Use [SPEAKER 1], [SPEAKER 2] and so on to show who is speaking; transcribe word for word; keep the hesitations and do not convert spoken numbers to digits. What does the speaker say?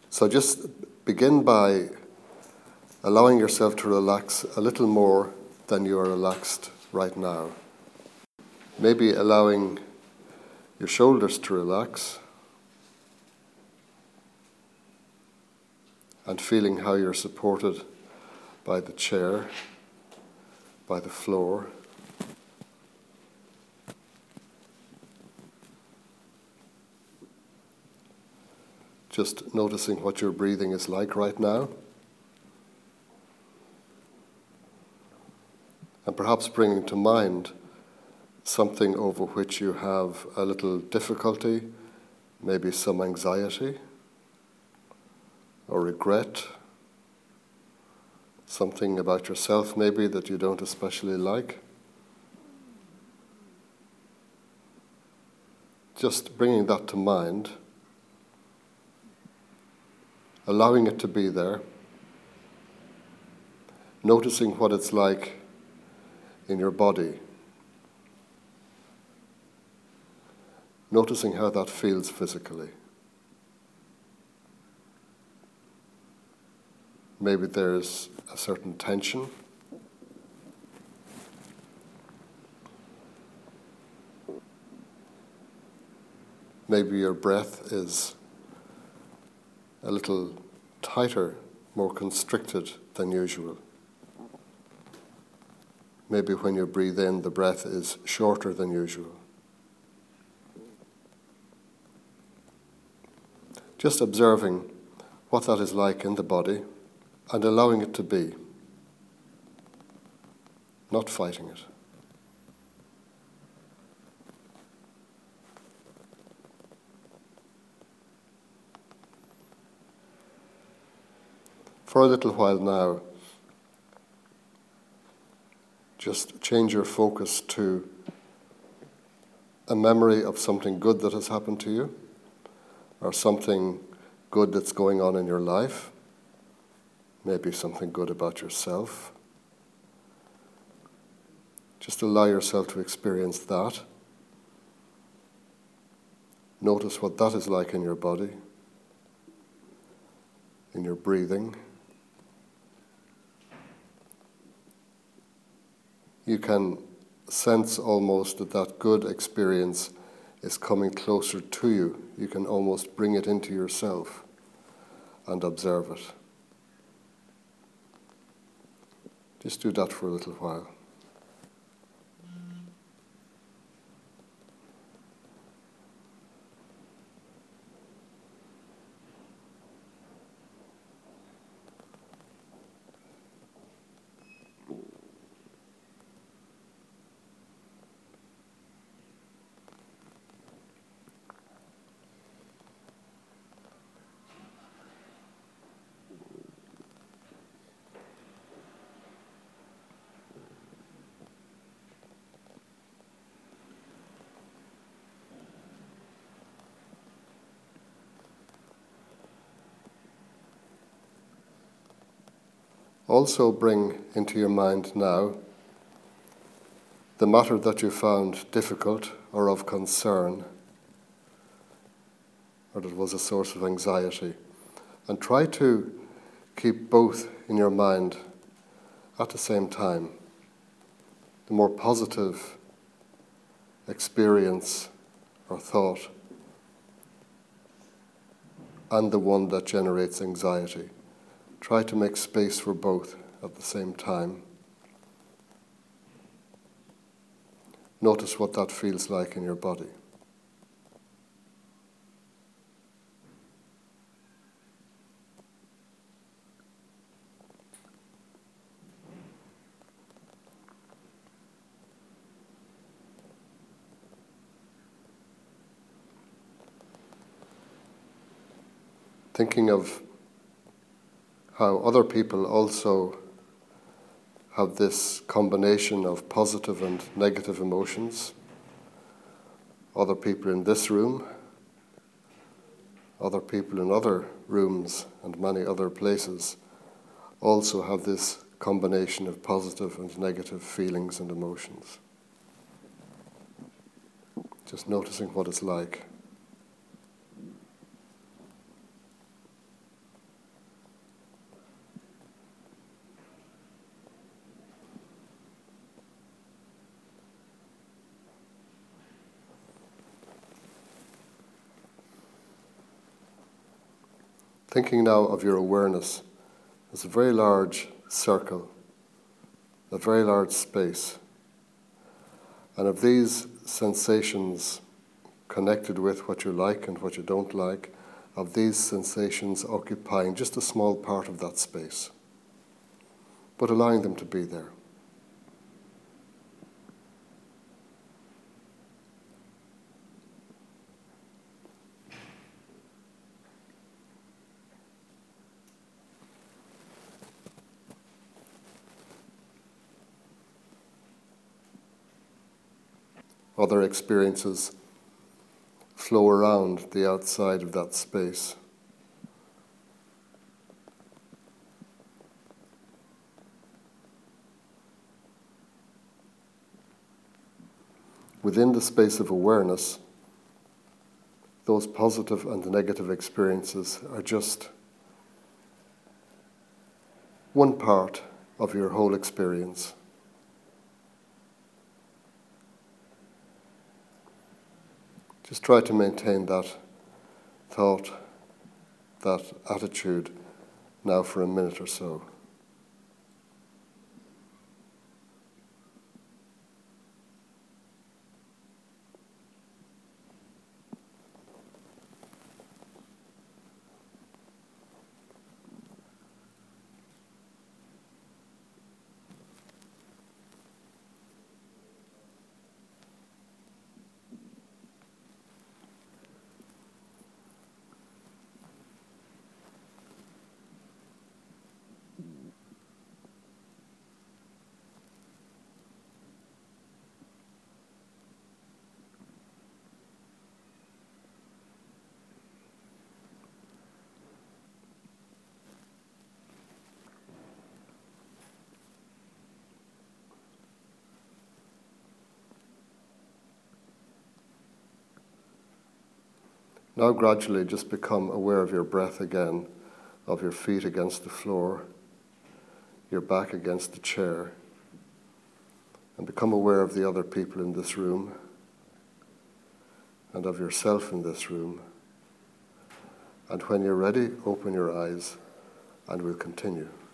[SPEAKER 1] So just begin by allowing yourself to relax a little more than you are relaxed right now. Maybe allowing your shoulders to relax and feeling how you're supported by the chair, by the floor. Just noticing what your breathing is like right now. And perhaps bringing to mind something over which you have a little difficulty, maybe some anxiety or regret, something about yourself maybe that you don't especially like. Just bringing that to mind, allowing it to be there, noticing what it's like in your body, noticing how that feels physically. Maybe there's a certain tension. Maybe your breath is a little tighter, more constricted than usual. Maybe when you breathe in, the breath is shorter than usual. Just observing what that is like in the body and allowing it to be, not fighting it. For a little while now, just change your focus to a memory of something good that has happened to you, or something good that's going on in your life, maybe something good about yourself. Just allow yourself to experience that. Notice what that is like in your body, in your breathing. You can sense almost that that good experience is coming closer to you. You can almost bring it into yourself and observe it. Just do that for a little while. Also bring into your mind now the matter that you found difficult or of concern, or that was a source of anxiety, and try to keep both in your mind at the same time. The more positive experience or thought and the one that generates anxiety. Try to make space for both at the same time. Notice what that feels like in your body. Thinking of how other people also have this combination of positive and negative emotions. Other people in this room, other people in other rooms and many other places also have this combination of positive and negative feelings and emotions. Just noticing what it's like. Thinking now of your awareness as a very large circle, a very large space, and of these sensations connected with what you like and what you don't like, of these sensations occupying just a small part of that space, but allowing them to be there. Other experiences flow around the outside of that space. Within the space of awareness, those positive and negative experiences are just one part of your whole experience. Just try to maintain that thought, that attitude now for a minute or so. Now gradually just become aware of your breath again, of your feet against the floor, your back against the chair, and become aware of the other people in this room and of yourself in this room. And when you're ready, open your eyes and we'll continue.